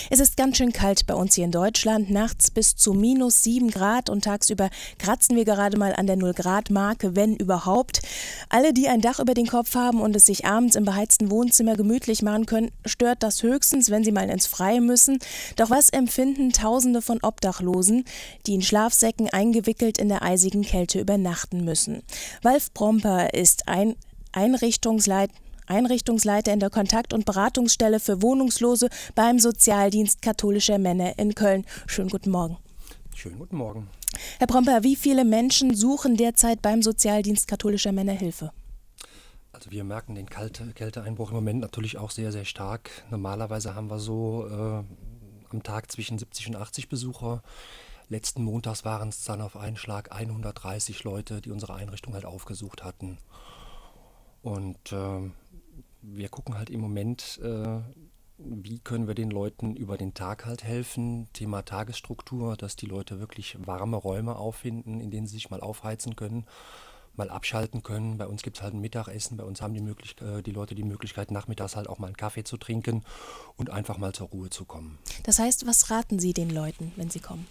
Es ist ganz schön kalt bei uns hier in Deutschland, nachts bis zu -7 Grad und tagsüber kratzen wir gerade mal an der 0-Grad-Marke, wenn überhaupt. Alle, die ein Dach über den Kopf haben und es sich abends im beheizten Wohnzimmer gemütlich machen können, stört das höchstens, wenn sie mal ins Freie müssen. Doch was empfinden Tausende von Obdachlosen, die in Schlafsäcken eingewickelt in der eisigen Kälte übernachten müssen? Walf Promper ist Einrichtungsleiter in der Kontakt- und Beratungsstelle für Wohnungslose beim Sozialdienst katholischer Männer in Köln. Schönen guten Morgen. Schönen guten Morgen. Herr Promper, wie viele Menschen suchen derzeit beim Sozialdienst katholischer Männer Hilfe? Also wir merken den Kälteeinbruch im Moment natürlich auch sehr, sehr stark. Normalerweise haben wir so am Tag zwischen 70 und 80 Besucher. Letzten Montags waren es dann auf einen Schlag 130 Leute, die unsere Einrichtung halt aufgesucht hatten. Und wir gucken halt im Moment, wie können wir den Leuten über den Tag halt helfen. Thema Tagesstruktur, dass die Leute wirklich warme Räume auffinden, in denen sie sich mal aufheizen können, mal abschalten können. Bei uns gibt es halt ein Mittagessen, bei uns haben die Leute die Möglichkeit, nachmittags halt auch mal einen Kaffee zu trinken und einfach mal zur Ruhe zu kommen. Das heißt, was raten Sie den Leuten, wenn sie kommen?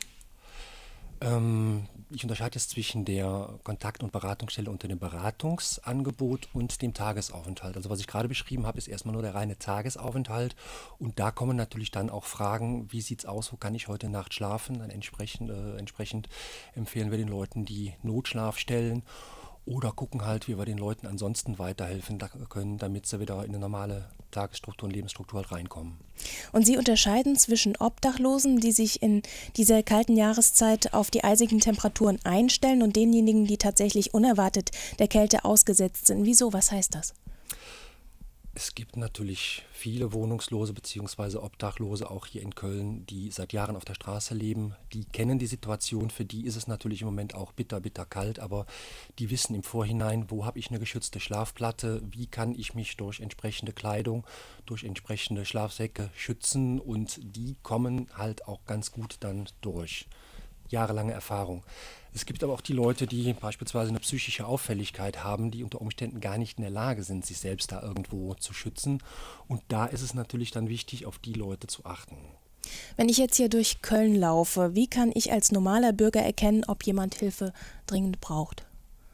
Ich unterscheide jetzt zwischen der Kontakt- und Beratungsstelle unter dem Beratungsangebot und dem Tagesaufenthalt. Also was ich gerade beschrieben habe, ist erstmal nur der reine Tagesaufenthalt. Und da kommen natürlich dann auch Fragen, wie sieht es aus, wo kann ich heute Nacht schlafen? Dann entsprechend empfehlen wir den Leuten die Notschlafstellen oder gucken halt, wie wir den Leuten ansonsten weiterhelfen können, damit sie wieder in eine normale Tagesstruktur und Lebensstruktur halt reinkommen. Und Sie unterscheiden zwischen Obdachlosen, die sich in dieser kalten Jahreszeit auf die eisigen Temperaturen einstellen, und denjenigen, die tatsächlich unerwartet der Kälte ausgesetzt sind. Wieso? Was heißt das? Es gibt natürlich viele Wohnungslose bzw. Obdachlose auch hier in Köln, die seit Jahren auf der Straße leben. Die kennen die Situation, für die ist es natürlich im Moment auch bitter, bitter kalt, aber die wissen im Vorhinein, wo habe ich eine geschützte Schlafplatte, wie kann ich mich durch entsprechende Kleidung, durch entsprechende Schlafsäcke schützen, und die kommen halt auch ganz gut dann durch. Jahrelange Erfahrung. Es gibt aber auch die Leute, die beispielsweise eine psychische Auffälligkeit haben, die unter Umständen gar nicht in der Lage sind, sich selbst da irgendwo zu schützen. Und da ist es natürlich dann wichtig, auf die Leute zu achten. Wenn ich jetzt hier durch Köln laufe, wie kann ich als normaler Bürger erkennen, ob jemand Hilfe dringend braucht?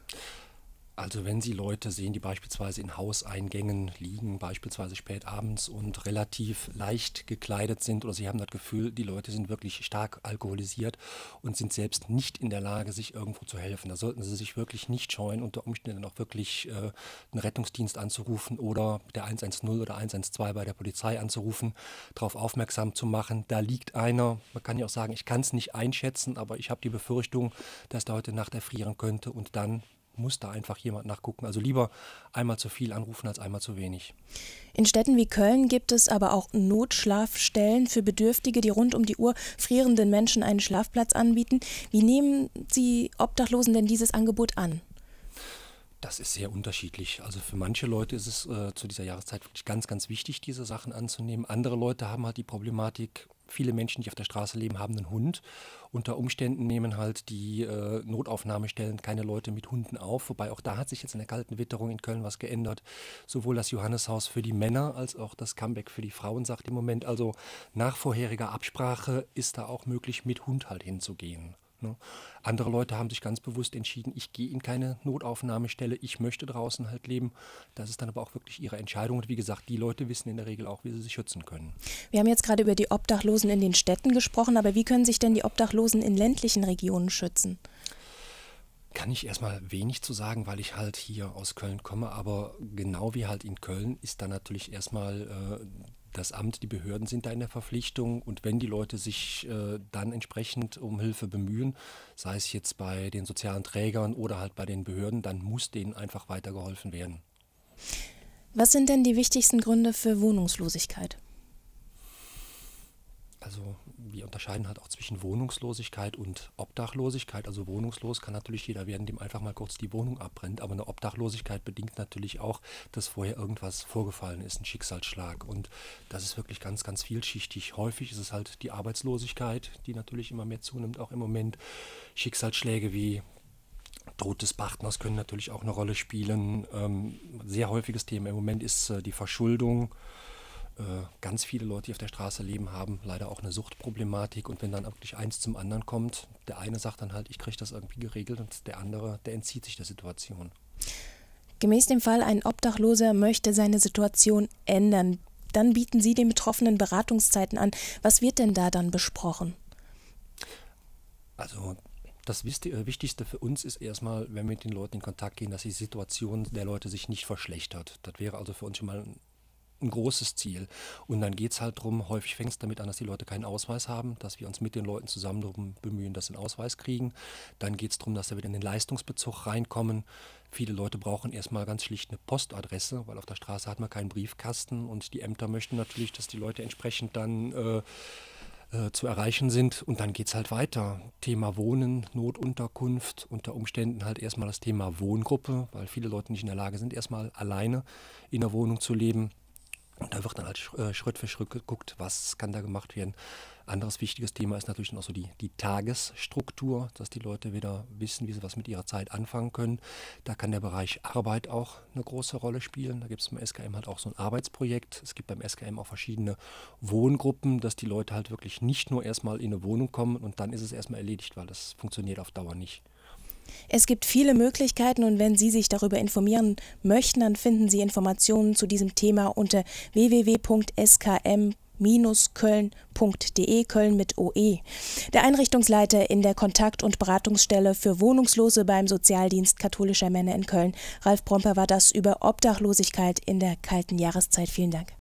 Also wenn Sie Leute sehen, die beispielsweise in Hauseingängen liegen, beispielsweise spät abends und relativ leicht gekleidet sind, oder Sie haben das Gefühl, die Leute sind wirklich stark alkoholisiert und sind selbst nicht in der Lage, sich irgendwo zu helfen, da sollten Sie sich wirklich nicht scheuen, unter Umständen auch wirklich einen Rettungsdienst anzurufen oder der 110 oder 112 bei der Polizei anzurufen, darauf aufmerksam zu machen. Da liegt einer, man kann ja auch sagen, ich kann es nicht einschätzen, aber ich habe die Befürchtung, dass der heute Nacht erfrieren könnte, und dann muss da einfach jemand nachgucken. Also lieber einmal zu viel anrufen als einmal zu wenig. In Städten wie Köln gibt es aber auch Notschlafstellen für Bedürftige, die rund um die Uhr frierenden Menschen einen Schlafplatz anbieten. Wie nehmen Sie Obdachlosen denn dieses Angebot an? Das ist sehr unterschiedlich. Also für manche Leute ist es zu dieser Jahreszeit wirklich ganz, ganz wichtig, diese Sachen anzunehmen. Andere Leute haben halt die Problematik, viele Menschen, die auf der Straße leben, haben einen Hund. Unter Umständen nehmen halt die Notaufnahmestellen keine Leute mit Hunden auf. Wobei auch da hat sich jetzt in der kalten Witterung in Köln was geändert. Sowohl das Johanneshaus für die Männer als auch das Comeback für die Frauen sagt im Moment, also nach vorheriger Absprache ist da auch möglich, mit Hund halt hinzugehen. Ne? Andere Leute haben sich ganz bewusst entschieden, ich gehe in keine Notaufnahmestelle, ich möchte draußen halt leben. Das ist dann aber auch wirklich ihre Entscheidung. Und wie gesagt, die Leute wissen in der Regel auch, wie sie sich schützen können. Wir haben jetzt gerade über die Obdachlosen in den Städten gesprochen, aber wie können sich denn die Obdachlosen in ländlichen Regionen schützen? Kann ich erstmal wenig zu sagen, weil ich halt hier aus Köln komme, aber genau wie halt in Köln ist da natürlich erstmal das Amt, die Behörden sind da in der Verpflichtung, und wenn die Leute sich dann entsprechend um Hilfe bemühen, sei es jetzt bei den sozialen Trägern oder halt bei den Behörden, dann muss denen einfach weitergeholfen werden. Was sind denn die wichtigsten Gründe für Wohnungslosigkeit? Also wir unterscheiden halt auch zwischen Wohnungslosigkeit und Obdachlosigkeit. Also wohnungslos kann natürlich jeder werden, dem einfach mal kurz die Wohnung abbrennt. Aber eine Obdachlosigkeit bedingt natürlich auch, dass vorher irgendwas vorgefallen ist, ein Schicksalsschlag. Und das ist wirklich ganz, ganz vielschichtig. Häufig ist es halt die Arbeitslosigkeit, die natürlich immer mehr zunimmt, auch im Moment. Schicksalsschläge wie Tod des Partners können natürlich auch eine Rolle spielen. Sehr häufiges Thema im Moment ist die Verschuldung. Ganz viele Leute, die auf der Straße leben, haben leider auch eine Suchtproblematik. Und wenn dann wirklich eins zum anderen kommt, der eine sagt dann halt, ich kriege das irgendwie geregelt, und der andere, der entzieht sich der Situation. Gemäß dem Fall, ein Obdachloser möchte seine Situation ändern. Dann bieten Sie den Betroffenen Beratungszeiten an. Was wird denn da dann besprochen? Also das Wichtigste für uns ist erstmal, wenn wir mit den Leuten in Kontakt gehen, dass die Situation der Leute sich nicht verschlechtert. Das wäre also für uns schon mal ein großes Ziel. Und dann geht es halt darum, häufig fängt es damit an, dass die Leute keinen Ausweis haben, dass wir uns mit den Leuten zusammen darum bemühen, dass sie einen Ausweis kriegen. Dann geht es darum, dass sie wieder in den Leistungsbezug reinkommen. Viele Leute brauchen erstmal ganz schlicht eine Postadresse, weil auf der Straße hat man keinen Briefkasten, und die Ämter möchten natürlich, dass die Leute entsprechend dann zu erreichen sind. Und dann geht es halt weiter. Thema Wohnen, Notunterkunft, unter Umständen halt erstmal das Thema Wohngruppe, weil viele Leute nicht in der Lage sind, erstmal alleine in der Wohnung zu leben. Und da wird dann halt Schritt für Schritt geguckt, was kann da gemacht werden. Anderes wichtiges Thema ist natürlich auch so die Tagesstruktur, dass die Leute wieder wissen, wie sie was mit ihrer Zeit anfangen können. Da kann der Bereich Arbeit auch eine große Rolle spielen. Da gibt es beim SKM halt auch so ein Arbeitsprojekt. Es gibt beim SKM auch verschiedene Wohngruppen, dass die Leute halt wirklich nicht nur erstmal in eine Wohnung kommen und dann ist es erstmal erledigt, weil das funktioniert auf Dauer nicht. Es gibt viele Möglichkeiten, und wenn Sie sich darüber informieren möchten, dann finden Sie Informationen zu diesem Thema unter www.skm-köln.de, Köln mit OE. Der Einrichtungsleiter in der Kontakt- und Beratungsstelle für Wohnungslose beim Sozialdienst katholischer Männer in Köln, Ralf Bromper, war das über Obdachlosigkeit in der kalten Jahreszeit. Vielen Dank.